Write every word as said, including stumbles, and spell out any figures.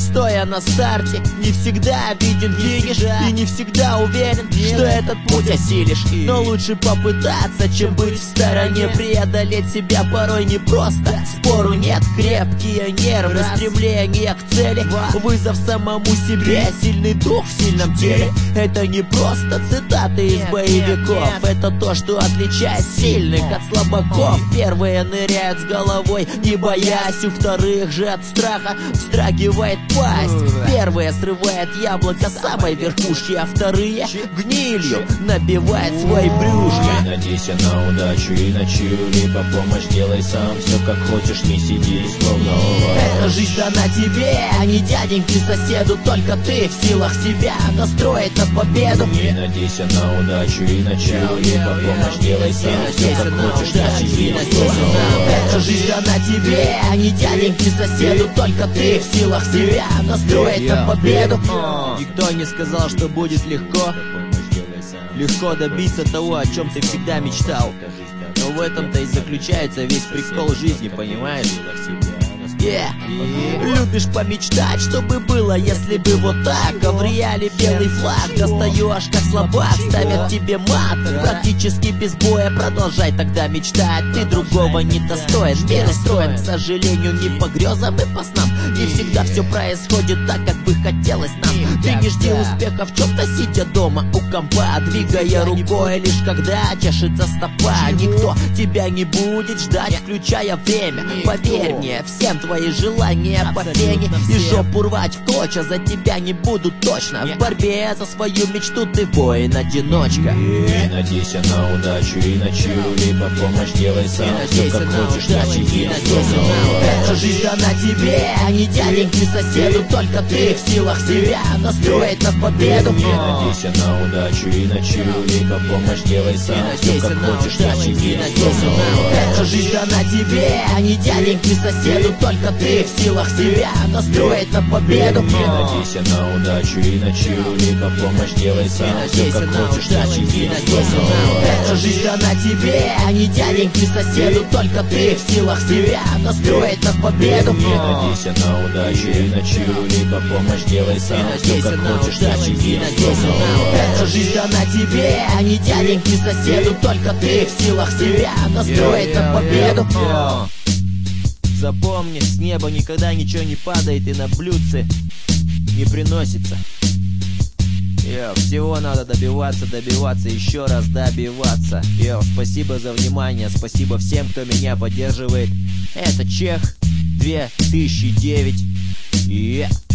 стоя на старте, не всегда виден финиш и не всегда уверен, что этот путь осилишь. Но лучше попытаться, чем быть в стороне. Преодолеть себя порой непросто, спору нет. Крепкие нервы, стремление к цели, вызов самому себе, сильный дух в сильном теле. Это не просто цитаты из боевиков, это то, что отличает сильных от слабаков. Первые ныряют с головой, не боясь, у вторых же от страха вздрагивает пасть. Первые срывают яблоко с самой верхушки, а вторые гнилью набивают свой брюшко. Не надейся на удачу и на чью-либо помощь, делай сам все как хочешь, не сиди словно овощ. Эта жизнь дана тебе, а не дяденьке соседу. Только ты в силах себя настроить на победу. Не надейся на удачу и на чью-либо помощь, делай сам все как хочешь, не сиди словно овощ. Эта жизнь дана тебе, а не дяденьке соседу. Только ты в силах себя настроить на победу. Никто не сказал, что будет легко. Легко добиться того, о чем ты всегда мечтал. Но в этом-то и заключается весь прикол жизни, понимаешь? Yeah. Любишь помечтать, чтобы было, если бы вот так. А в реале белый флаг достаешь как слабак, ставят тебе мат практически без боя. Продолжай тогда мечтать, ты другого не достоин. Мир устроен, к сожалению, не по грезам и по снам. Не всегда все происходит так, как бы хотелось нам. Ты не жди успеха в чем-то, сидя дома у компа, двигая рукой лишь когда чешется стопа. Никто тебя не будет ждать, включая время. Поверь мне, всем твои желания по пене и жопу рвать в клочья за тебя не будут точно. В борьбе за свою мечту ты воин-одиночка. Не надейся на удачу и на чью-либо помощь, делай сам все как хочешь, не сиди словно овощ. Эта жизнь дана тебе, а не дяденьке соседу. Только ты в силах себя настроить на победу. Не надейся на удачу и на чью-либо помощь, делай сам все как хочешь, не сиди словно овощ. Эта жизнь дана тебе, а не дяденьке соседу. Только ты в силах себя настроить на победу. Не надейся на удачу и на чью-либо помощь, делай сам все как хочешь, не сиди словно овощ. Эта жизнь дана тебе, а не дяденьке соседу. Только ты в силах себя настроить на победу. Не надейся на удачу и на чью-либо помощь, делай сам все как хочешь, не сиди словно овощ. Эта жизнь дана тебе, а не дяденьке соседу. Только ты в силах себя настроить на победу. Запомни, с неба никогда ничего не падает и на блюдце не приносится. Йо, всего надо добиваться, добиваться, еще раз добиваться. Йо, спасибо за внимание, спасибо всем, кто меня поддерживает. Это Чех две тысячи девять. Yeah.